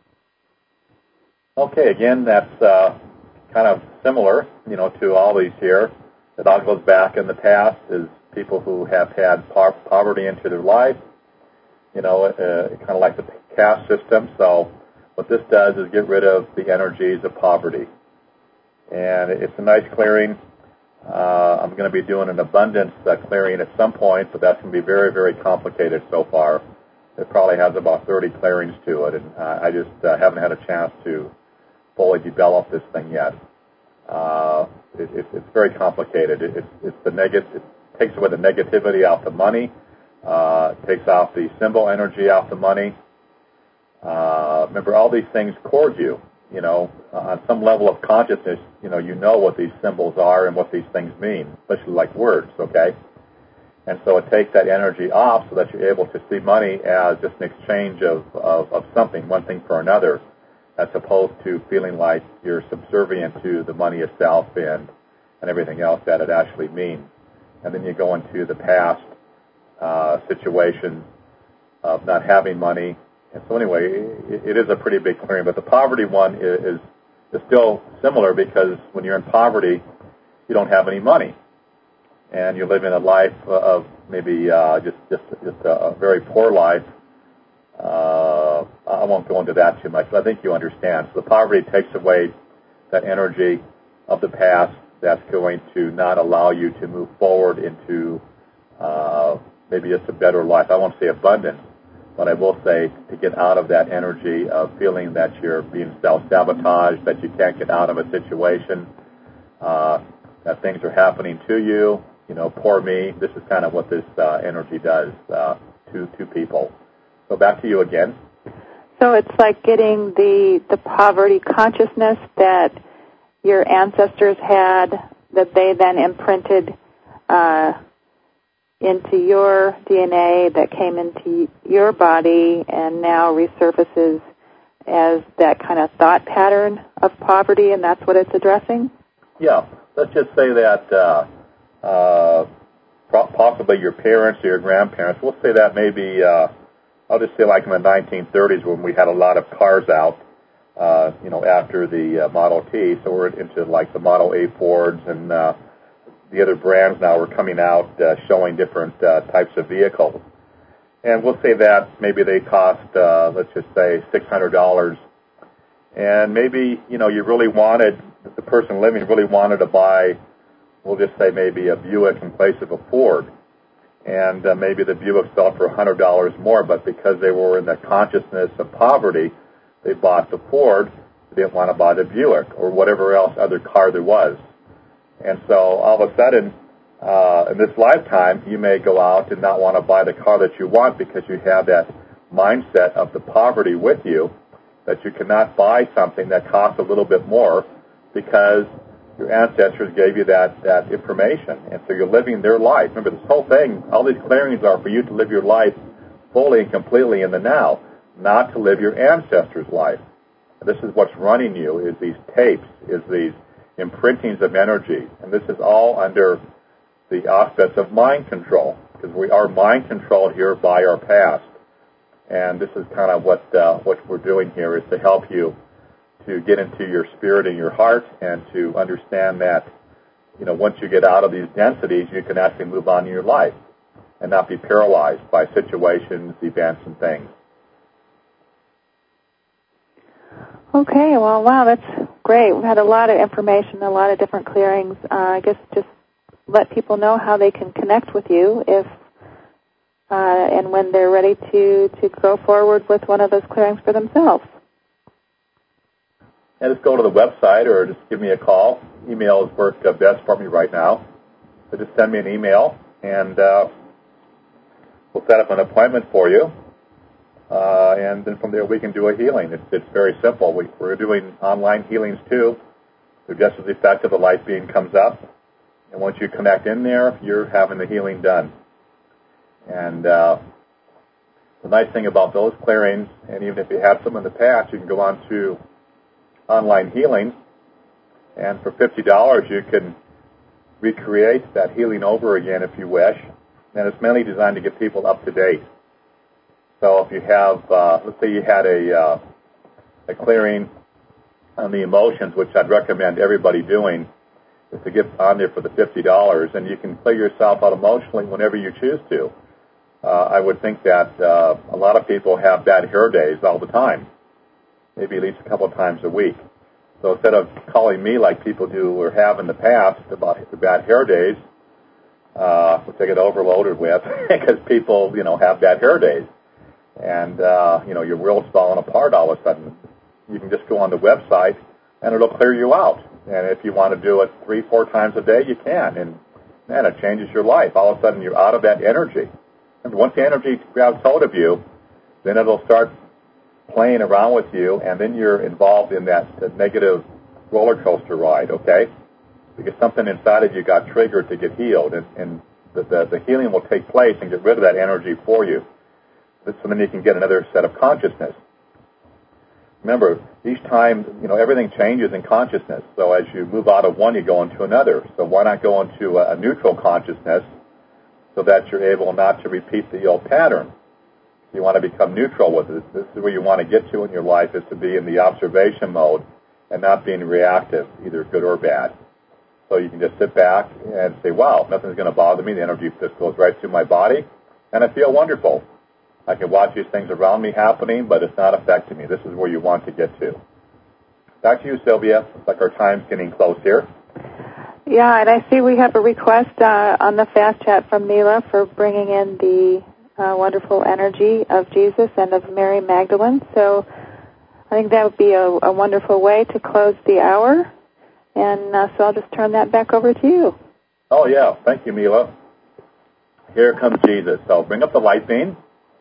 Okay, again, that's uh, kind of similar, you know, to all these here. It all goes back in the past is people who have had po- poverty into their life, you know, uh, kind of like the caste system. So what this does is get rid of the energies of poverty. And it's a nice clearing. Uh, I'm going to be doing an abundance uh, clearing at some point, but that's going to be very, very complicated so far. It probably has about thirty clearings to it, and uh, I just uh, haven't had a chance to fully develop this thing yet. Uh, it, it, it's very complicated. It, it, it's the neg- it takes away the negativity out the money, uh, takes off the symbol energy out the money. Uh, remember, all these things cord you. You know, on some level of consciousness, you know, you know what these symbols are and what these things mean, especially like words, okay? And so it takes that energy off so that you're able to see money as just an exchange of, of, of something, one thing for another, as opposed to feeling like you're subservient to the money itself and, and everything else that it actually means. And then you go into the past uh, situation of not having money. And so anyway, it, it is a pretty big clearing. But the poverty one is, is still similar because when you're in poverty, you don't have any money. And you're living a life of maybe uh, just, just, just a, a very poor life. Uh, I won't go into that too much, but I think you understand. So the poverty takes away that energy of the past that's going to not allow you to move forward into uh, maybe just a better life. I won't say abundance, but I will say to get out of that energy of feeling that you're being self-sabotaged, that you can't get out of a situation, uh, that things are happening to you. You know, poor me. This is kind of what this uh, energy does uh, to, to people. So back to you again. So it's like getting the, the poverty consciousness that your ancestors had, that they then imprinted uh, into your D N A, that came into your body and now resurfaces as that kind of thought pattern of poverty, and that's what it's addressing? Yeah. Let's just say that uh, uh, possibly your parents or your grandparents, we'll say that maybe, uh, I'll just say like in the nineteen thirties when we had a lot of cars out, uh, you know, after the uh, Model T, so we're into like the Model A Fords and uh, the other brands now are coming out uh, showing different uh, types of vehicles. And we'll say that maybe they cost, uh, let's just say, six hundred dollars. And maybe, you know, you really wanted, the person living really wanted to buy, we'll just say maybe a Buick in place of a Ford. And uh, maybe the Buick sold for one hundred dollars more, but because they were in the consciousness of poverty, they bought the Ford. They didn't want to buy the Buick or whatever else other car there was. And so all of a sudden, uh, in this lifetime, you may go out and not want to buy the car that you want because you have that mindset of the poverty with you, that you cannot buy something that costs a little bit more because your ancestors gave you that, that information. And so you're living their life. Remember, this whole thing, all these clearings are for you to live your life fully and completely in the now, not to live your ancestors' life. And this is what's running you, is these tapes, is these imprintings of energy. And this is all under the auspice of mind control, because we are mind controlled here by our past. And this is kind of what uh, what we're doing here, is to help you to get into your spirit and your heart and to understand that, you know, once you get out of these densities, you can actually move on in your life and not be paralyzed by situations, events, and things. Okay, well, wow, that's great. We've had a lot of information, a lot of different clearings. Uh, I guess just let people know how they can connect with you if uh, and when they're ready to, to go forward with one of those clearings for themselves. And just go to the website or just give me a call. Emails work uh, best for me right now. So just send me an email, and uh, we'll set up an appointment for you. Uh, and then from there we can do a healing. It's, it's very simple. We, we're doing online healings too. They're just as effective. The light beam comes up, and once you connect in there, you're having the healing done. And uh, the nice thing about those clearings, and even if you have some in the past, you can go on to online healing, and for fifty dollars you can recreate that healing over again if you wish. And it's mainly designed to get people up to date. So if you have, uh, let's say you had a, uh, a clearing on the emotions, which I'd recommend everybody doing, is to get on there for the fifty dollars, and you can clear yourself out emotionally whenever you choose to. Uh, I would think that uh, a lot of people have bad hair days all the time, maybe at least a couple of times a week. So instead of calling me like people do or have in the past about the bad hair days, uh, which I get overloaded with because people, you know, have bad hair days. And, uh, you know, your world's falling apart all of a sudden. You can just go on the website and it'll clear you out. And if you want to do it three, four times a day, you can. And, man, it changes your life. All of a sudden you're out of that energy. And once the energy grabs hold of you, then it'll start playing around with you, and then you're involved in that negative roller coaster ride, okay? Because something inside of you got triggered to get healed, and, and the, the, the healing will take place and get rid of that energy for you. So then you can get another set of consciousness. Remember, each time, you know, everything changes in consciousness. So as you move out of one, you go into another. So why not go into a, a neutral consciousness so that you're able not to repeat the old pattern? You want to become neutral with it. This is where you want to get to in your life, is to be in the observation mode and not being reactive, either good or bad. So you can just sit back and say, wow, nothing's going to bother me. The energy just goes right through my body, and I feel wonderful. I can watch these things around me happening, but it's not affecting me. This is where you want to get to. Back to you, Sylvia. Looks like our time's getting close here. Yeah, and I see we have a request uh, on the Fast Chat from Mila for bringing in the uh, wonderful energy of Jesus and of Mary Magdalene. So I think that would be a, a wonderful way to close the hour. And uh, so I'll just turn that back over to you. Oh, yeah. Thank you, Mila. Here comes Jesus. So bring up the light beam.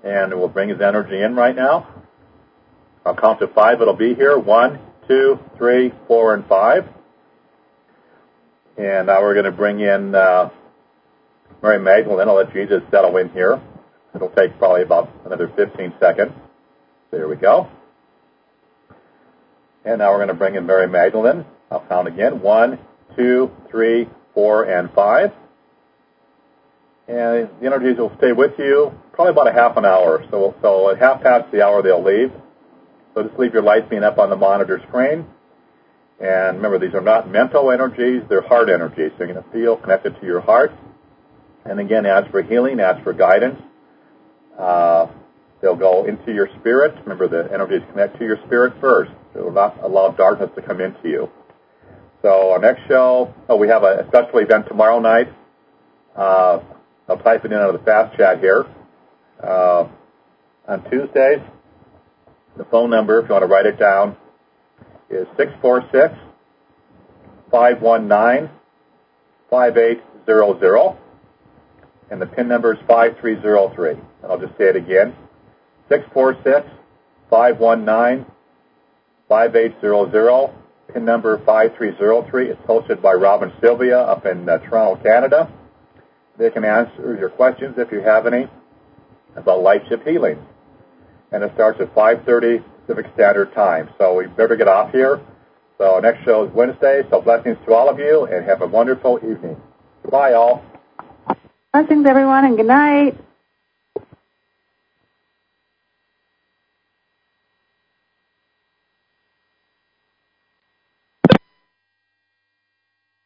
and it will bring his energy in right now. I'll count to five. It'll be here. One, two, three, four, and five. And now we're going to bring in uh, Mary Magdalene. I'll let Jesus settle in here. It'll take probably about another fifteen seconds. There we go. And now we're going to bring in Mary Magdalene. I'll count again. One, two, three, four, and five. And the energies will stay with you probably about a half an hour. So, so at half past the hour, they'll leave. So just leave your lights being up on the monitor screen. And remember, these are not mental energies, they're heart energies. So you're going to feel connected to your heart. And again, ask for healing, ask for guidance. Uh, they'll go into your spirit. Remember, the energies connect to your spirit first. It will not allow darkness to come into you. So our next show, oh, we have a special event tomorrow night. Uh, I'll type it in on the fast chat here. Uh, on Tuesdays, the phone number, if you want to write it down, is six four six, five one nine, five eight zero zero. And the PIN number is five three zero three. And I'll just say it again. six four six, five one nine, five eight zero zero. PIN number five three zero three. It's hosted by Rob and Sylvia up in uh, Toronto, Canada. They can answer your questions if you have any about light-ship healing. And it starts at five thirty Pacific Standard Time. So we better get off here. So our next show is Wednesday. So blessings to all of you, and have a wonderful evening. Goodbye, all. Blessings, everyone, and good night.